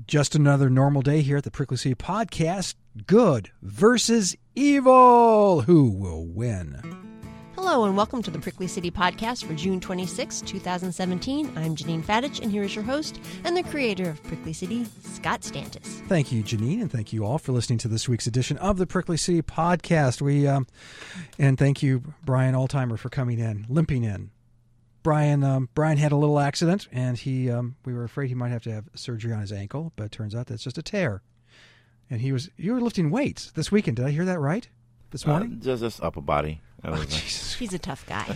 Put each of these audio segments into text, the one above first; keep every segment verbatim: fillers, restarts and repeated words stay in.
Just another normal day here at the Prickly City Podcast. Good versus evil. Who will win? Hello and welcome to the Prickly City Podcast for June twenty-sixth, twenty seventeen. I'm Janine Fadich, and here is your host and the creator of Prickly City, Scott Stantis. Thank you, Janine, and thank you all for listening to this week's edition of the Prickly City Podcast. We um, and thank you, Brian Altimer, for coming in, limping in. Brian um, Brian had a little accident, and he um, we were afraid he might have to have surgery on his ankle, but it turns out that's just a tear. And he was you were lifting weights this weekend. Did I hear that right? This morning? Uh, just just upper body. Oh, Jesus. He's a tough guy.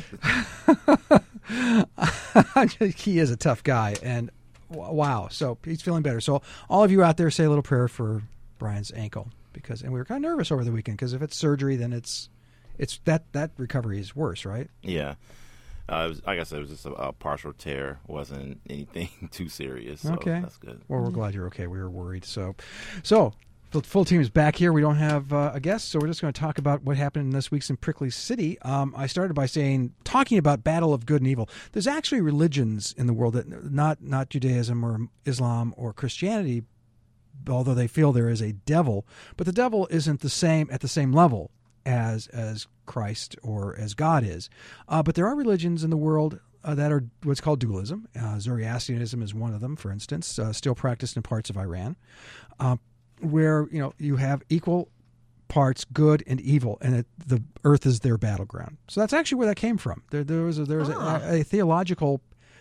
He is a tough guy, and wow. So he's feeling better. So all of you out there, say a little prayer for Brian's ankle, because and we were kind of nervous over the weekend because if it's surgery, then it's it's that that recovery is worse, right? Yeah. Uh, it was, like I said, it was just a, a partial tear. Wasn't anything too serious. So okay, that's good. Well, we're glad you're okay. We were worried. So, so the full team is back here. We don't have uh, a guest, so we're just going to talk about what happened in this week's in Prickly City. Um, I started by saying, talking about battle of good and evil. There's actually religions in the world that not not Judaism or Islam or Christianity, although they feel there is a devil, but the devil isn't the same at the same level as as Christ or as God is. Uh, but there are religions in the world uh, that are what's called dualism. Uh, Zoroastrianism is one of them, for instance, uh, still practiced in parts of Iran, uh, where you know you have equal parts good and evil, and it, the earth is their battleground. So that's actually where that came from. There, there was a, there was ah. a, a theological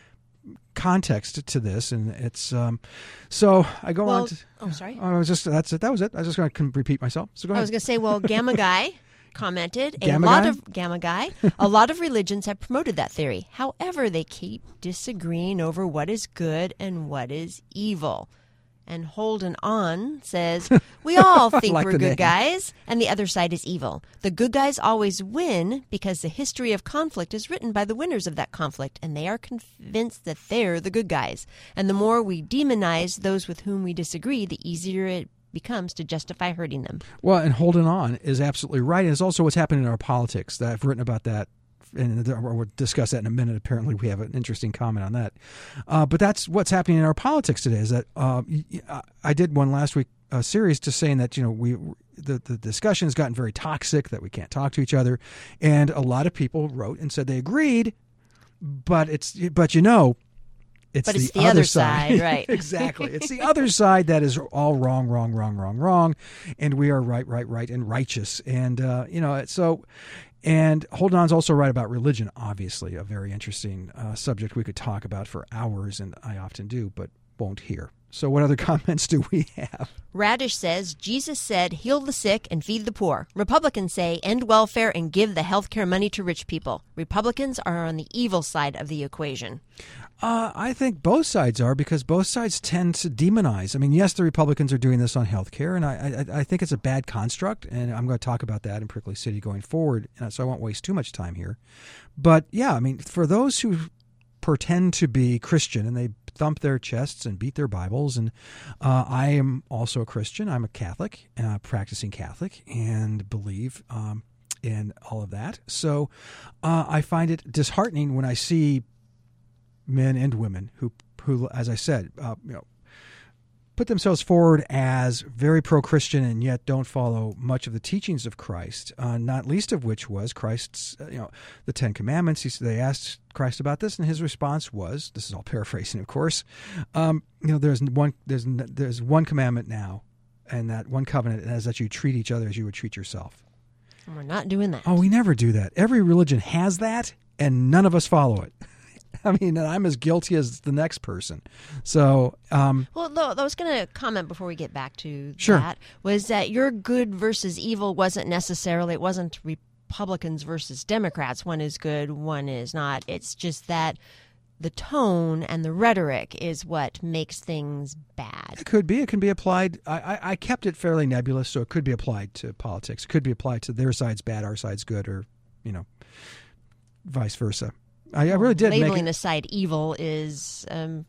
context to this, and it's um, so I go well, on to. Oh, sorry. I was just that's it. That was it. I was just going to repeat myself. So go ahead. I was going to say, well, Gamma Guy commented a Gamma lot guy? of Gamma Guy. A lot of religions have promoted that theory. However, they keep disagreeing over what is good and what is evil. And Holden On says, we all think like we're the good name. guys, and the other side is evil. The good guys always win because the history of conflict is written by the winners of that conflict, and they are convinced that they're the good guys. And the more we demonize those with whom we disagree, the easier it becomes to justify hurting them. Well, and holding on is absolutely right. And it's also what's happening in our politics. That I've written about that, and we'll discuss that in a minute. Apparently, we have an interesting comment on that. Uh, but that's what's happening in our politics today. Is that uh, I did one last week, a series just saying that you know we the the discussion has gotten very toxic, that we can't talk to each other, and a lot of people wrote and said they agreed, but it's but you know. It's but the, it's the other, other side, side, right? Exactly. It's the other side that is all wrong, wrong, wrong, wrong, wrong, and we are right, right, right, and righteous. And uh, you know, so and Hold On's also right about religion. Obviously, a very interesting uh, subject we could talk about for hours, and I often do, but won't here. So, what other comments do we have? Radish says, Jesus said, heal the sick and feed the poor. Republicans say, end welfare and give the health care money to rich people. Republicans are on the evil side of the equation. Uh, I think both sides are, because both sides tend to demonize. I mean, yes, the Republicans are doing this on health care, and I, I, I think it's a bad construct, and I'm going to talk about that in Prickly City going forward, so I won't waste too much time here. But, yeah, I mean, for those who pretend to be Christian and they thump their chests and beat their Bibles, and uh, I am also a Christian. I'm a Catholic, uh, practicing Catholic, and believe um, in all of that. So uh, I find it disheartening when I see men and women who, who, as I said, uh, you know, put themselves forward as very pro-Christian and yet don't follow much of the teachings of Christ. Uh, not least of which was Christ's, uh, you know, the Ten Commandments. He, they asked Christ about this, and his response was, "This is all paraphrasing, of course. Um, you know, there's one, there's there's one commandment now, and that one covenant is that you treat each other as you would treat yourself." And we're not doing that. Oh, we never do that. Every religion has that, and none of us follow it. I mean, I'm as guilty as the next person. So, um, well, though, I was going to comment before we get back to sure. that, was that your good versus evil wasn't necessarily, it wasn't Republicans versus Democrats. One is good, one is not. It's just that the tone and the rhetoric is what makes things bad. It could be. It can be applied. I, I, I kept it fairly nebulous, so it could be applied to politics. It could be applied to their side's bad, our side's good, or, you know, vice versa. I, I really did Labeling make it, a side evil is um,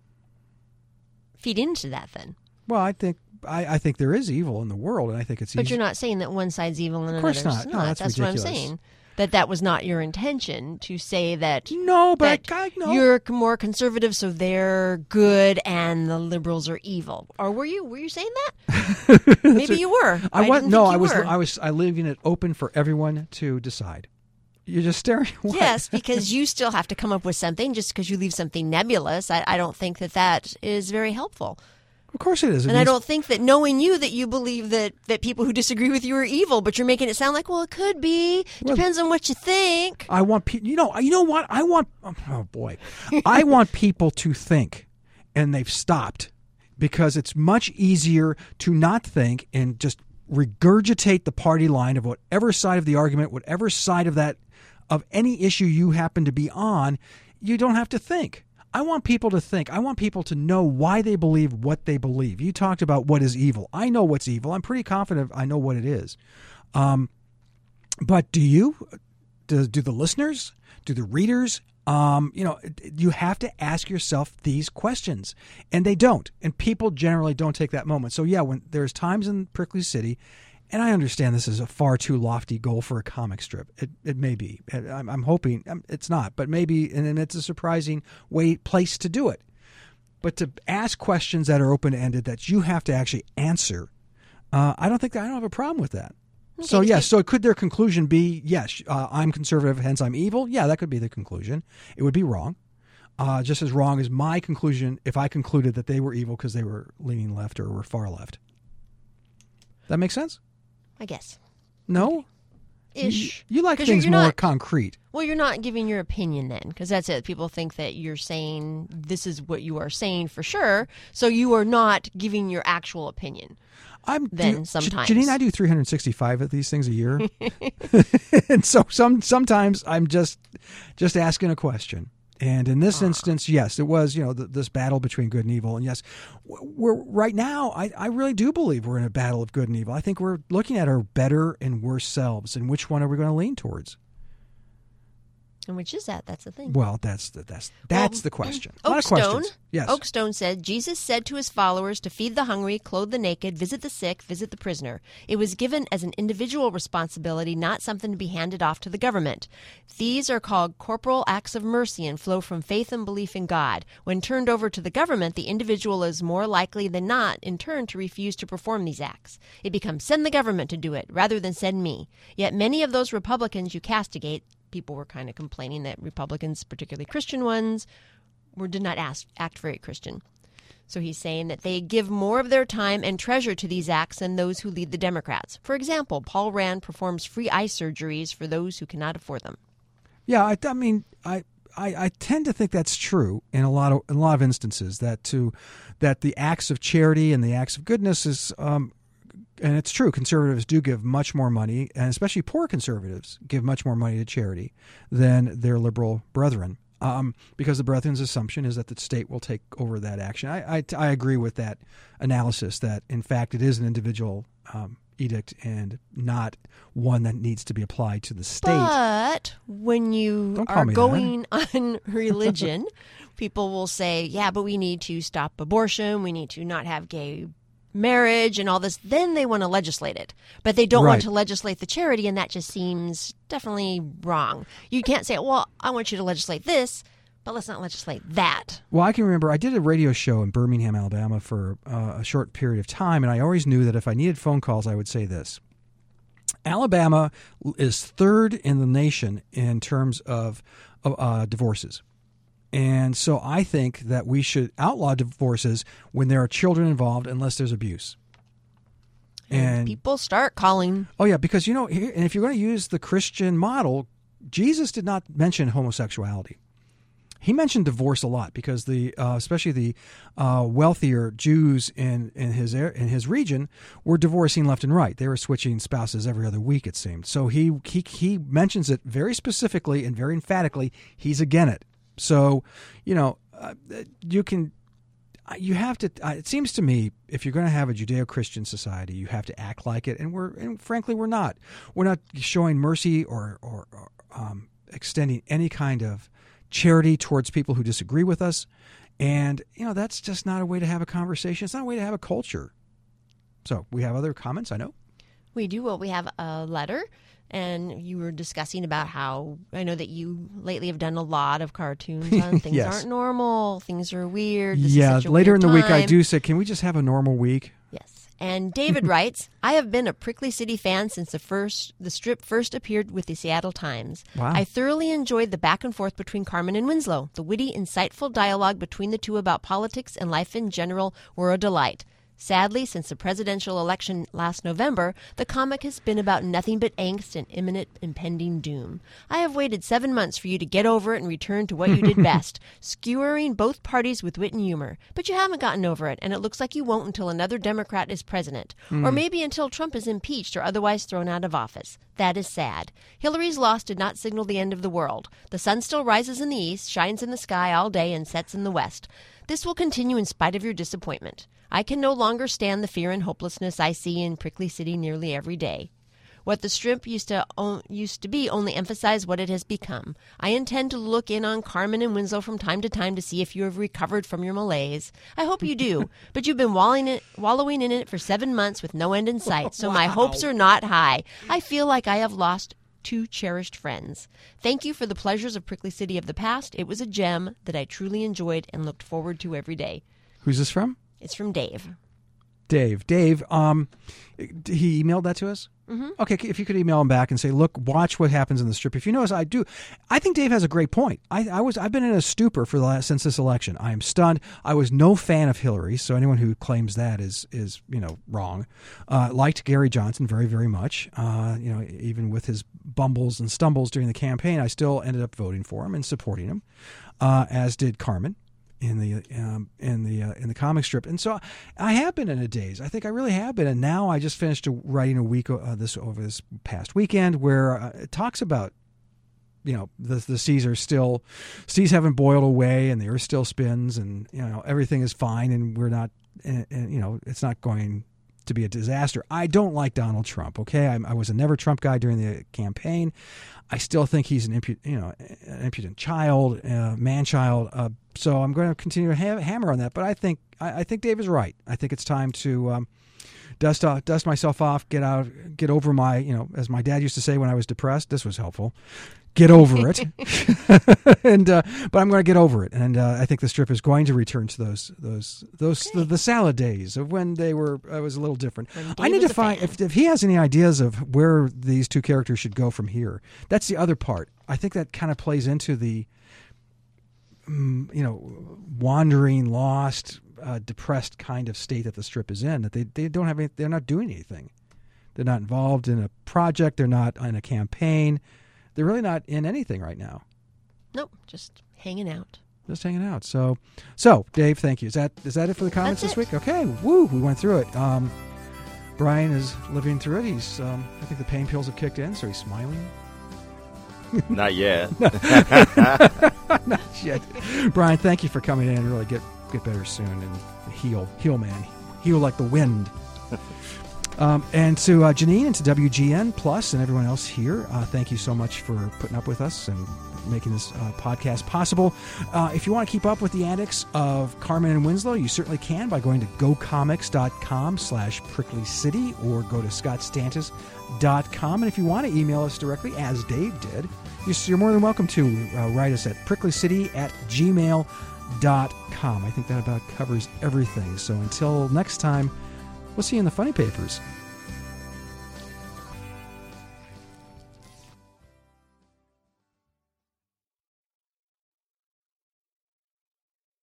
feed into that then. Well, I think I, I think there is evil in the world, and I think it's But easy. you're not saying that one side's evil and Of course another's not. No, that's that's ridiculous. what I'm saying. that that was not your intention to say that. No, but that I, I no. you're more conservative, so they're good, and the liberals are evil. Or were you? Were you saying that? Maybe you were. I, I was didn't no. think you I was. were. I was. I leaving it open for everyone to decide. You're just staring. What? Yes, because you still have to come up with something. Just because you leave something nebulous, I, I don't think that that is very helpful. Of course it is. It and I means- don't think that knowing you that you believe that, that people who disagree with you are evil, but you're making it sound like, well, it could be. Well, Depends on what you think. I want people. You know. You know what? I want. Oh boy, I want people to think, and they've stopped because it's much easier to not think and just regurgitate the party line of whatever side of the argument, whatever side of that of any issue you happen to be on. You don't have to think. I want people to think. I want people to know why they believe what they believe. You talked about what is evil. I know what's evil. I'm pretty confident I know what it is. Um, but do you? Do, do the listeners? Do the readers? Um, you know, you have to ask yourself these questions, and they don't. And people generally don't take that moment. So yeah, when there's times in Prickly City, and I understand this is a far too lofty goal for a comic strip. It it may be. I'm, I'm hoping it's not, but maybe, and it's a surprising way place to do it. But to ask questions that are open ended that you have to actually answer, uh, I don't think that, I don't have a problem with that. Okay, so yes, yeah, you- so could their conclusion be yes? Uh, I'm conservative, hence I'm evil. Yeah, that could be the conclusion. It would be wrong. Uh, just as wrong as my conclusion if I concluded that they were evil because they were leaning left or were far left. That makes sense? I guess. No? Ish. You, you like 'Cause you're- things you're more not- concrete. Well, you're not giving your opinion then, because that's it. People think that you're saying this is what you are saying for sure, so you are not giving your actual opinion. I'm Then do, sometimes. Janine, I do three hundred sixty-five of these things a year. And so some sometimes I'm just just asking a question. And in this instance, yes, it was, you know, th this battle between good and evil. And yes, we're right now, I, I really do believe we're in a battle of good and evil. I think we're looking at our better and worse selves. And which one are we going to lean towards? And which is that? That's the thing. Well, that's the, that's that's Well, the question. A lot of Oakstone, questions. Yes. Oakstone said, Jesus said to his followers to feed the hungry, clothe the naked, visit the sick, visit the prisoner. It was given as an individual responsibility, not something to be handed off to the government. These are called corporal acts of mercy and flow from faith and belief in God. When turned over to the government, the individual is more likely than not, in turn, to refuse to perform these acts. It becomes send the government to do it rather than send me. Yet many of those Republicans you castigate, people were kind of complaining that Republicans, particularly Christian ones, were did not ask, act very Christian. So he's saying that they give more of their time and treasure to these acts than those who lead the Democrats. For example, Paul Rand performs free eye surgeries for those who cannot afford them. Yeah, I, I mean, I, I I tend to think that's true in a lot of in a lot of instances. That to that the acts of charity and the acts of goodness is, um, and it's true. Conservatives do give much more money, and especially poor conservatives give much more money to charity than their liberal brethren. Um, because the brethren's assumption is that the state will take over that action. I, I, I agree with that analysis that, in fact, it is an individual um, edict and not one that needs to be applied to the state. But when you Don't call are me that. going on religion, people will say, yeah, but we need to stop abortion. We need to not have gay marriage and all this. Then they want to legislate it. But they don't Right. want to legislate the charity, and that just seems definitely wrong. You can't say, well, I want you to legislate this, but let's not legislate that. Well, I can remember I did a radio show in Birmingham, Alabama for uh, a short period of time, and I always knew that if I needed phone calls, I would say this. Alabama is third in the nation in terms of uh, divorces. And so I think that we should outlaw divorces when there are children involved unless there's abuse. And People start calling. oh yeah, because you know, here, and if you're going to use the Christian model, Jesus did not mention homosexuality. He mentioned divorce a lot because the, uh, especially the uh, wealthier Jews in in his in his region were divorcing left and right. They were switching spouses every other week, it seemed. So he he he mentions it very specifically and very emphatically. He's against it. So, you know, uh, you can. You have to. Uh, it seems to me, if you're going to have a Judeo-Christian society, you have to act like it, and we're, and frankly, we're not. We're not showing mercy or, or, or um, extending any kind of charity towards people who disagree with us, and you know that's just not a way to have a conversation. It's not a way to have a culture. So we have other comments, I know. We do. Well, we have a letter, and you were discussing about how I know that you lately have done a lot of cartoons on things Yes. aren't normal, things are weird. This yeah, is such a later in weird the week I time. do say, can we just have a normal week? Yes. And David writes, I have been a Prickly City fan since the first the strip first appeared with the Seattle Times. Wow. I thoroughly enjoyed the back and forth between Carmen and Winslow. The witty, insightful dialogue between the two about politics and life in general were a delight. Sadly, since the presidential election last November, the comic has been about nothing but angst and imminent impending doom. I have waited seven months for you to get over it and return to what you did best, skewering both parties with wit and humor. But you haven't gotten over it, and it looks like you won't until another Democrat is president, or maybe until Trump is impeached or otherwise thrown out of office. That is sad. Hillary's loss did not signal the end of the world. The sun still rises in the east, shines in the sky all day, and sets in the west. This will continue in spite of your disappointment. I can no longer stand the fear and hopelessness I see in Prickly City nearly every day. What the strip used to o- used to be only emphasized what it has become. I intend to look in on Carmen and Winslow from time to time to see if you have recovered from your malaise. I hope you do, but you've been wallowing, it, wallowing in it for seven months with no end in sight, so my hopes are not high. I feel like I have lost two cherished friends. Thank you for the pleasures of Prickly City of the past. It was a gem that I truly enjoyed and looked forward to every day. Who's this from? It's from Dave. Dave. Dave, um, he emailed that to us? Mm-hmm. Okay, if you could email him back and say, look, watch what happens in the strip. If you notice, I do. I think Dave has a great point. I, I was, I've been in a stupor for the last, since this election. I am stunned. I was no fan of Hillary, so anyone who claims that is, is you know, wrong. Uh, liked Gary Johnson very, very much. Uh, you know, even with his bumbles and stumbles during the campaign, I still ended up voting for him and supporting him, uh, as did Carmen in the um, in the uh, in the comic strip. And so I have been in a daze. I think I really have been. And now I just finished writing a week uh, this over this past weekend where uh, it talks about, you know, the the seas are still seas haven't boiled away and the earth still spins and, you know, everything is fine and we're not and, and you know, it's not going to be a disaster. I don't like Donald Trump. Okay, I, I was a never Trump guy during the campaign. I still think he's an impudent, you know, an impudent child, uh, man child. Uh, so I'm going to continue to ha- hammer on that. But I think I, I think Dave is right. I think it's time to um, dust off, dust myself off, get out, get over my, you know, as my dad used to say when I was depressed. This was helpful. Get over it, and uh, but I'm going to get over it, and uh, I think the strip is going to return to those those those Okay. the, the salad days of when they were uh, was a little different. When Dave I need was to a find fan. if, if he has any ideas of where these two characters should go from here. That's the other part. I think that kind of plays into the, mm, you know, wandering, lost, uh, depressed kind of state that the strip is in. That they they don't have any, they're not doing anything. They're not involved in a project. They're not in a campaign. They're really not in anything right now. Nope, just hanging out. Just hanging out. So, so Dave, thank you. Is that is that it for the comments That's this it. week? Okay, woo, we went through it. Um, Brian is living through it. He's, um, I think the pain pills have kicked in, so he's smiling. Not yet. Not yet. Brian, thank you for coming in. Really get get better soon and heal, heal, man, heal like the wind. Um, and to uh, Janine and to W G N Plus and everyone else here, uh, thank you so much for putting up with us and making this uh, podcast possible. Uh, if you want to keep up with the antics of Carmen and Winslow, you certainly can by going to gocomics.com slash prickly city or go to scottstantis dot com. And if you want to email us directly, as Dave did, you're more than welcome to uh, write us at pricklycity at gmail dot com. I think that about covers everything. So until next time, we'll see you in the funny papers.